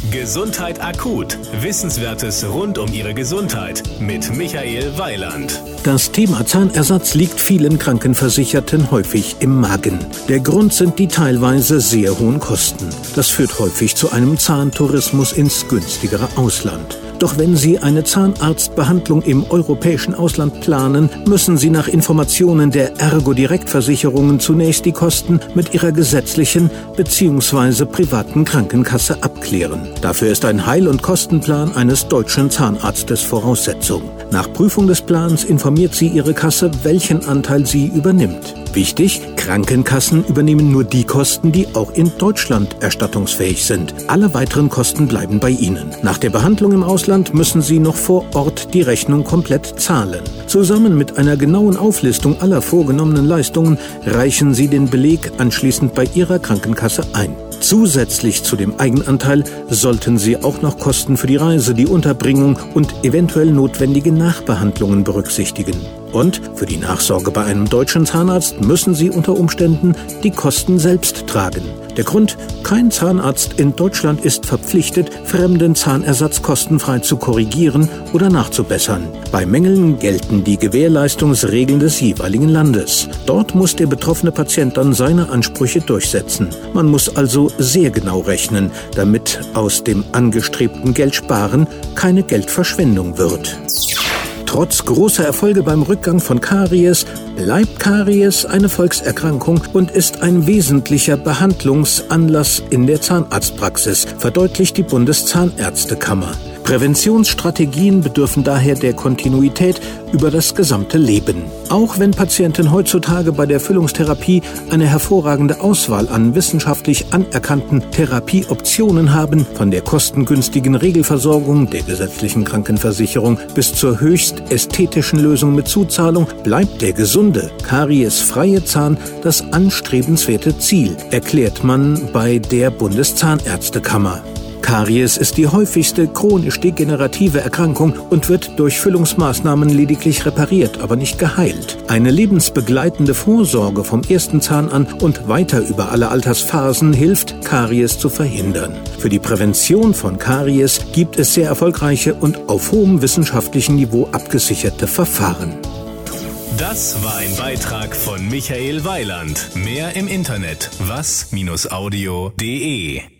Gesundheit akut. Wissenswertes rund um Ihre Gesundheit mit Michael Weiland. Das Thema Zahnersatz liegt vielen Krankenversicherten häufig im Magen. Der Grund sind die teilweise sehr hohen Kosten. Das führt häufig zu einem Zahntourismus ins günstigere Ausland. Doch wenn Sie eine Zahnarztbehandlung im europäischen Ausland planen, müssen Sie nach Informationen der Ergo-Direktversicherungen zunächst die Kosten mit Ihrer gesetzlichen bzw. privaten Krankenkasse abklären. Dafür ist ein Heil- und Kostenplan eines deutschen Zahnarztes Voraussetzung. Nach Prüfung des Plans informiert Sie Ihre Kasse, welchen Anteil sie übernimmt. Wichtig, Krankenkassen übernehmen nur die Kosten, die auch in Deutschland erstattungsfähig sind. Alle weiteren Kosten bleiben bei Ihnen. Nach der Behandlung im Ausland müssen Sie noch vor Ort die Rechnung komplett zahlen. Zusammen mit einer genauen Auflistung aller vorgenommenen Leistungen reichen Sie den Beleg anschließend bei Ihrer Krankenkasse ein. Zusätzlich zu dem Eigenanteil sollten Sie auch noch Kosten für die Reise, die Unterbringung und eventuell notwendige Nachbehandlungen berücksichtigen. Und für die Nachsorge bei einem deutschen Zahnarzt müssen Sie unter Umständen die Kosten selbst tragen. Der Grund: kein Zahnarzt in Deutschland ist verpflichtet, fremden Zahnersatz kostenfrei zu korrigieren oder nachzubessern. Bei Mängeln gelten die Gewährleistungsregeln des jeweiligen Landes. Dort muss der betroffene Patient dann seine Ansprüche durchsetzen. Man muss also sehr genau rechnen, damit aus dem angestrebten Geldsparen keine Geldverschwendung wird. Trotz großer Erfolge beim Rückgang von Karies bleibt Karies eine Volkserkrankung und ist ein wesentlicher Behandlungsanlass in der Zahnarztpraxis, verdeutlicht die Bundeszahnärztekammer. Präventionsstrategien bedürfen daher der Kontinuität über das gesamte Leben. Auch wenn Patienten heutzutage bei der Füllungstherapie eine hervorragende Auswahl an wissenschaftlich anerkannten Therapieoptionen haben, von der kostengünstigen Regelversorgung der gesetzlichen Krankenversicherung bis zur höchst ästhetischen Lösung mit Zuzahlung, bleibt der gesunde, kariesfreie Zahn das anstrebenswerte Ziel, erklärt man bei der Bundeszahnärztekammer. Karies ist die häufigste chronisch degenerative Erkrankung und wird durch Füllungsmaßnahmen lediglich repariert, aber nicht geheilt. Eine lebensbegleitende Vorsorge vom ersten Zahn an und weiter über alle Altersphasen hilft, Karies zu verhindern. Für die Prävention von Karies gibt es sehr erfolgreiche und auf hohem wissenschaftlichen Niveau abgesicherte Verfahren. Das war ein Beitrag von Michael Weiland. Mehr im Internet was-audio.de